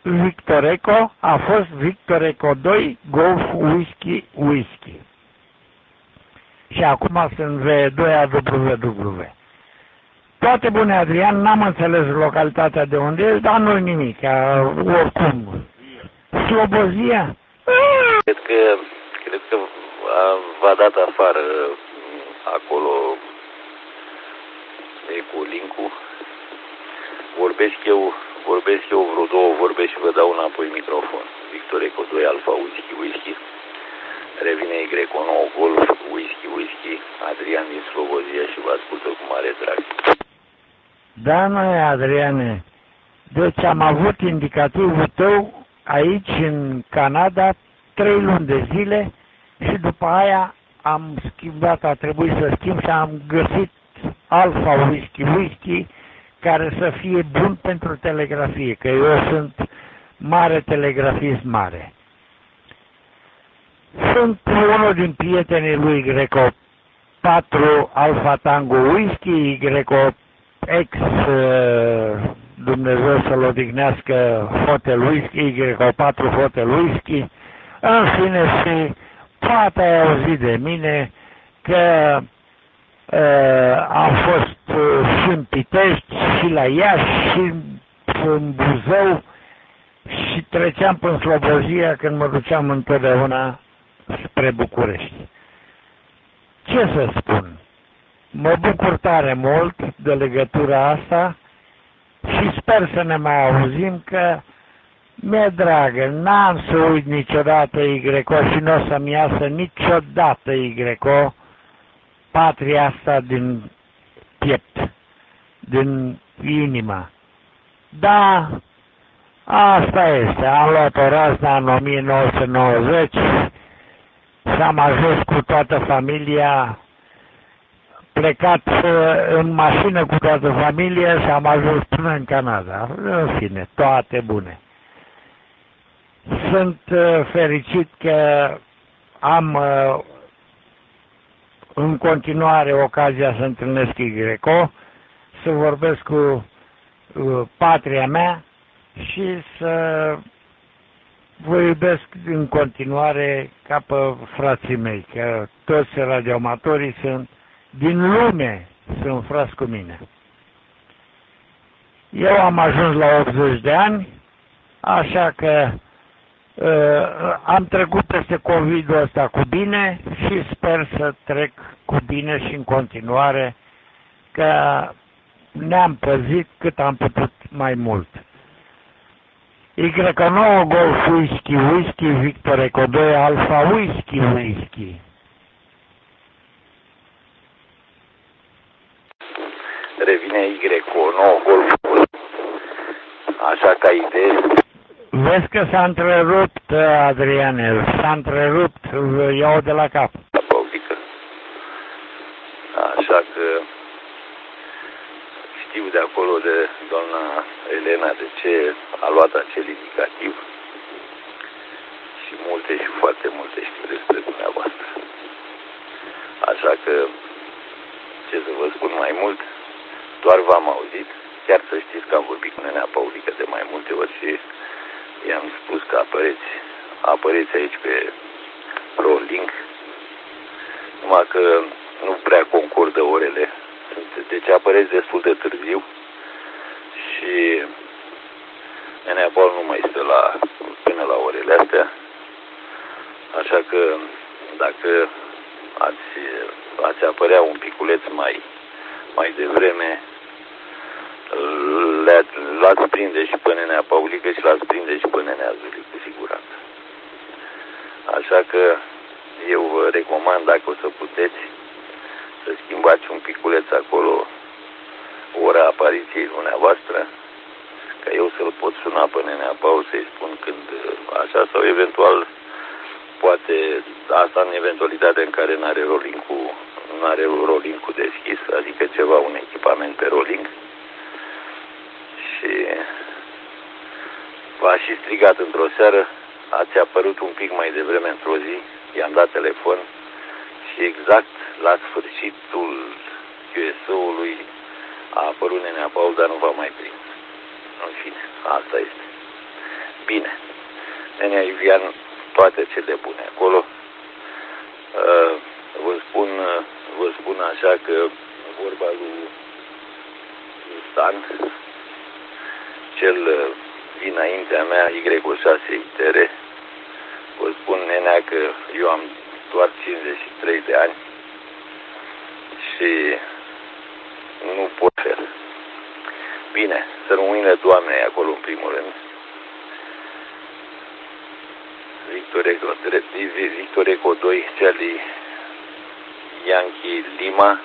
Victor Eco a fost Victor Eco 2 Golf Whisky Whisky. Și acum sunt V2AWW. Toate bune, Adrian, n-am înțeles localitatea de unde e, dar nu-i nimic, oricum. Slobozia? Cred că v-a dat afară acolo Ecolinku. Vorbesc eu vreo două vorbe și vă dau înapoi microfon. Victor Eco 2 Alfa Whisky Whisky. Revine Y9 Golf Whisky Whisky. Adrian din Slobozia și vă ascultă cu mare drag. Da, măi, Adriane. Deci am avut indicativul tău aici în Canada 3 luni de zile și după aia am schimbat, a trebuit să schimb și am găsit Alfa Whisky Whisky care să fie bun pentru telegrafie, că eu sunt mare telegrafist mare. Sunt unul din prietenii lui Greco 4 Alfa Tango Whisky, Greco ex Dumnezeu să-l odihnească Hotel Whisky, Greco 4 Hotel Whisky. În fine, și poate ai auzit de mine că am fost și în Pitești, și la Iași, și în Buzău și treceam până Slobozia când mă duceam întotdeauna spre București. Ce să spun? Mă bucur tare mult de legătura asta și sper să ne mai auzim, că mi-e dragă, n-am să uit niciodată Y-O și nu o să-mi iasă niciodată Y-O, patria asta din piept, din inima. Da, asta este. Am luat o razna în 1990 și am ajuns cu toată familia, plecat în mașină cu toată familia și am ajuns până în Canada. În fine, toate bune. Sunt fericit că am în continuare ocazia să întâlnesc Y-O, să vorbesc cu patria mea și să vă iubesc în continuare ca pe frații mei, că toți radioamatorii sunt din lume, sunt frați cu mine. Eu am ajuns la 80 de ani, așa că am trecut peste COVID-ul ăsta cu bine și sper să trec cu bine și în continuare, că ne-am păzit cât am putut mai mult. Y9 Golf Whisky Whisky Victor Eco 2 Alfa Whisky Whisky. Revine Y9 Golf. Așa ca idee. Vezi că s-a întrerupt, Adriane, s-a întrerupt, iau de la cap. Așa că știu de acolo de doamna Elena de ce a luat acel indicativ și multe și foarte multe știu despre dumneavoastră. Așa că, ce să vă spun mai mult, doar v-am auzit, chiar să știți că am vorbit cu nenea Paulică de mai multe ori și i-am spus că apăreți aici pe Rolling, numai că nu prea concordă orele, deci apăreți destul de târziu și nenea Paul nu mai stă până la orele astea, așa că dacă ați apărea un piculeț mai devreme, l-ați prinde și pe nenea Paulică și l-ați prinde și pe nenea Zuli, cu siguranță. Așa că eu vă recomand, dacă o să puteți, să schimbați un piculeț acolo ora apariției dumneavoastră, ca eu să-l pot suna pe nenea Paul să-i spun când așa, sau eventual, poate asta în eventualitatea în care n-are rolling-ul deschis, adică ceva, un echipament pe rolling. Și v-a și strigat într-o seară, ați apărut un pic mai devreme într-o zi, i-am dat telefon și exact la sfârșitul QSO-ului a apărut nenea Paul, dar nu v-a mai prins. În fine, asta este. Bine, nenea Ivian, toate cele bune acolo. Vă spun așa că vorba lui Stan, cel dinaintea mea, Y6ITR, vă spun, nenea, că eu am doar 53 de ani și nu pot fel. Bine, să rămâne Doamnei acolo în primul rând. Victor Eco 2, Charlie Yankee Lima,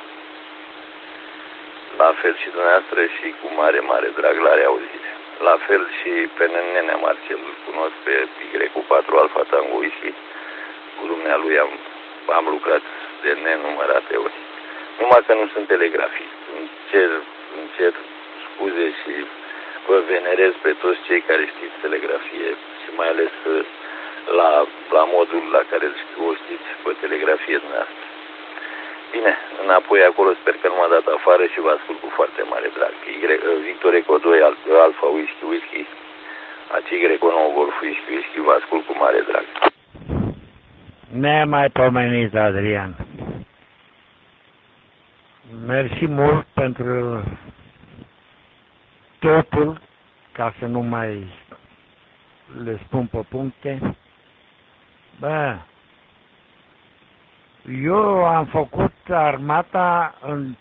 la fel și dumneavoastră și cu mare, mare drag la reauzire. La fel și pe nenea Marcel, îl cunosc pe Y4 Alfa Tango Whisky, cu dumnealui am lucrat de nenumărate ori. Numai că nu sunt telegrafist. Îmi cer scuze și vă venerez pe toți cei care știți telegrafie și mai ales la modul la care o știți pe telegrafie dumneavoastră. Bine, înapoi acolo sper că nu m-a dat afară și vă ascult cu foarte mare drag. Victor Eco 2 Alfa Whisky, Y 9 Golf Whisky, vă ascult cu mare drag. Nemaipomenit, Adrian. Mersi mult pentru totul, ca să nu mai le spun pe puncte. Bă, eu am făcut armata în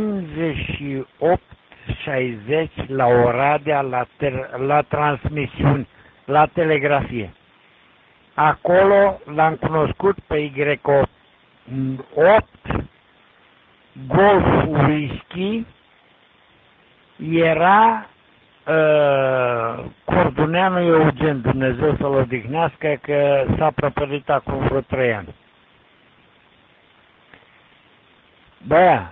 58-60 la Oradea, la transmisiuni, la telegrafie. Acolo l-am cunoscut pe Y8 Golf Whisky, era Corduneanu Eugen, Dumnezeu să-l odihnească, că s-a prăpădit acum vreo 3 ani. Bă,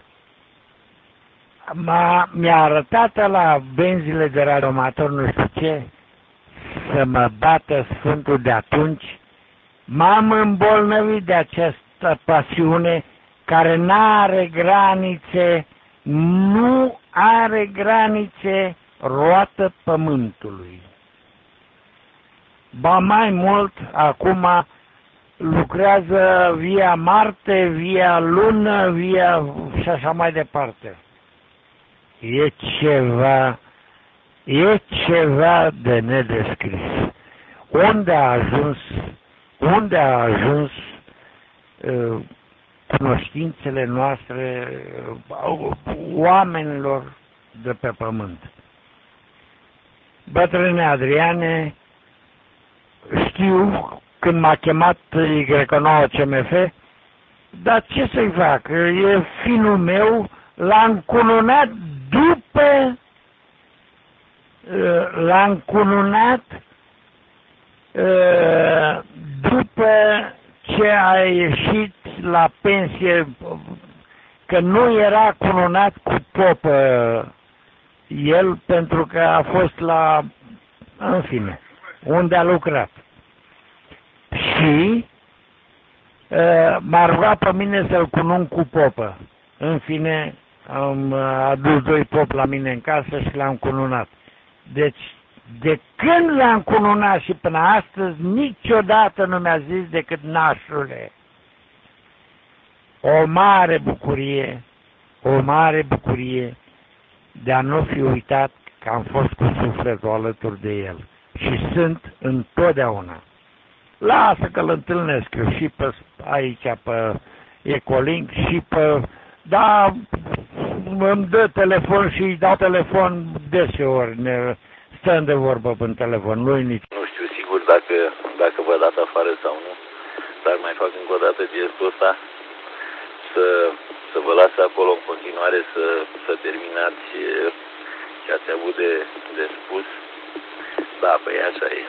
mi-a arătat la benzile de radioamator, nu știu ce, să mă bată Sfântul de atunci. M-am îmbolnăvit de această pasiune care n-are granițe, nu are granițe, roată pământului. Ba mai mult, acum lucrează via Marte, via Lună, via și așa mai departe. E ceva de nedescris. Unde a ajuns cunoștințele noastre oamenilor de pe pământ. Bătrâne Adriane, știu când m-a chemat Y9 CMF, dar ce să-i fac? E finul meu, l-am cununat după ce a ieșit la pensie, că nu era cununat cu popă el, pentru că a fost în fine, unde a lucrat. Și m-a rugat pe mine să-l cunun cu popă. În fine, am adus 2 popi la mine în casă și l-am cununat. Deci, de când l-am cununat și până astăzi, niciodată nu mi-a zis decât nașule. O mare bucurie de a nu fi uitat că am fost cu sufletul alături de el. Și sunt întotdeauna. Lasă că îl întâlnesc eu și pe aici, pe Ecolink și pe... Da, îmi dă telefon și îi dau telefon deseori, stăm de vorbă în telefon, nu-i nici. Nu știu sigur dacă vă dat afară sau nu, dar mai fac încă o dată gestul ăsta să vă las acolo în continuare să terminați ce ați avut de spus. Da, păi așa e.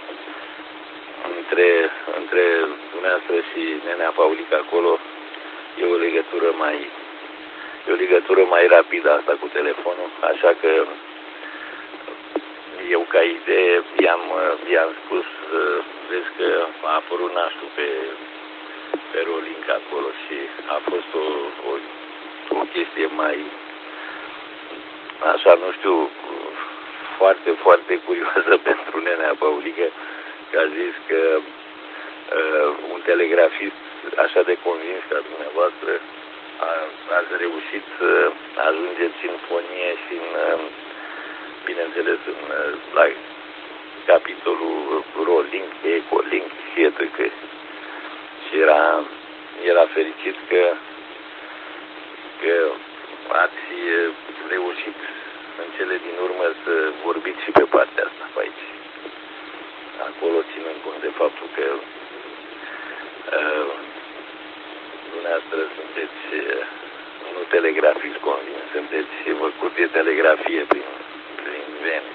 Între dumneavoastră și nenea Paulica acolo e o legătură mai rapidă asta cu telefonul, așa că eu ca idee i-am spus, vezi că a apărut nașul pe Rolink acolo și a fost o chestie mai, așa, nu știu, foarte, foarte curioasă pentru nenea Paulică, că a zis că un telegrafist așa de convins ca dumneavoastră ați reușit să ajungeți în fonie și bineînțeles la capitolul Rolling, Ecolink și etc. Și era fericit că ați reușit în cele din urmă să vorbiți și pe partea asta pe aici. Acolo ținând cont de faptul că dumneavoastră sunteți nu telegrafist convins, sunteți făcut de telegrafie prin vene.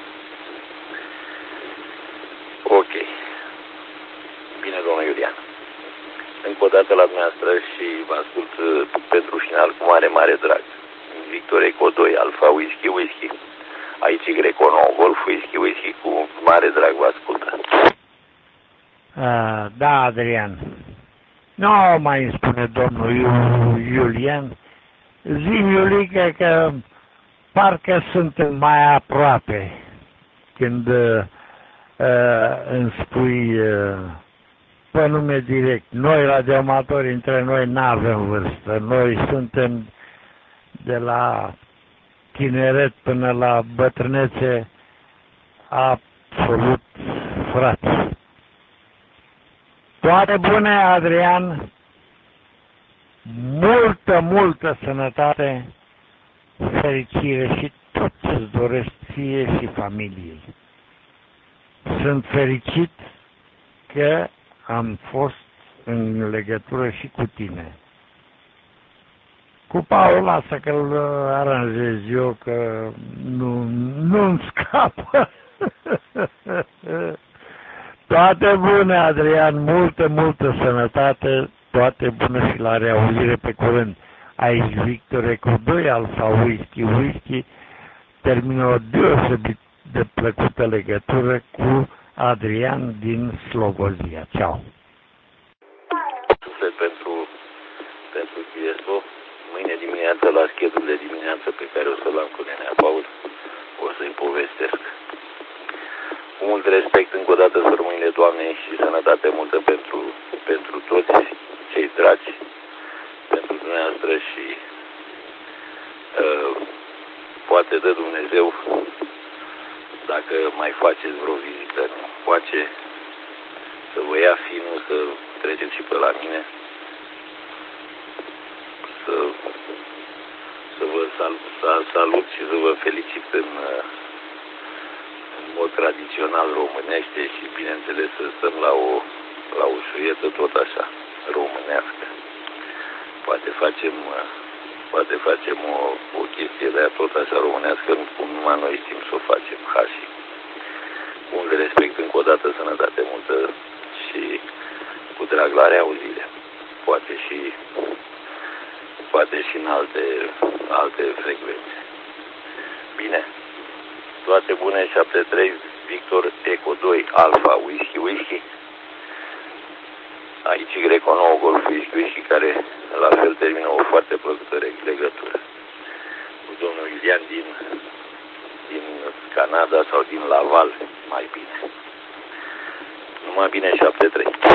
Ok. Bine, domnul Iulian. Încă o dată la dumneavoastră și vă ascult pentru final cu mare, mare drag. Victor Eco 2, Alfa Whisky Whisky. Aici Greco 9, Golf Whisky Whisky, cu mare drag vă ascultă. Da, Adrian. Nu mai îmi spune domnul Iulian. Zi-mi, Iulică, că parcă suntem mai aproape când îmi spui pe nume direct. Noi, radioamatori, între noi n-avem vârstă. Noi suntem de la tineret până la bătrânețe absolut frați. Toate bune, Adrian, multă, multă sănătate, fericire și tot ce-ți dorești ție și familiei. Sunt fericit că am fost în legătură și cu tine. Cu Paul, lasă că-l aranjez eu, că nu-mi scapă. Toate bune, Adrian, multă, multă sănătate, toate bune și la reauzire pe curând. Aici Victor Eco 2, Alfa Whisky Whisky, termină o deosebit de plăcută legătură cu Adrian din Slobozia. Ceau! Pentru Chiesto, mâine dimineață la schetul de dimineață pe care o să-l am cu nenea Paul, o să-i povestesc. Cu mult respect încă o dată sărmâinile Doamnei și sănătate multă pentru toți cei dragi, pentru dumneavoastră și poate dă Dumnezeu, dacă mai faceți vreo vizită, nu face, să vă ia finul, să treceți și pe la mine, să vă salut și să vă felicit în mod tradițional românește și bineînțeles să stăm la o șuietă tot așa românească. Poate facem o chestie de aia tot așa românească, cum numai noi știm să o facem, hași. Mult respect, încă o dată sănătate multă și cu drag la reauzire. Poate și în alte frecvențe. Bine. Toate bune, 73, Victor Eco 2, Alfa Whisky Whisky. Aici Greco 9, Golf Whisky Whisky, care la fel termină o foarte plăcută legătură cu domnul Iulian din Canada sau din Laval, mai bine. Numai bine, 73.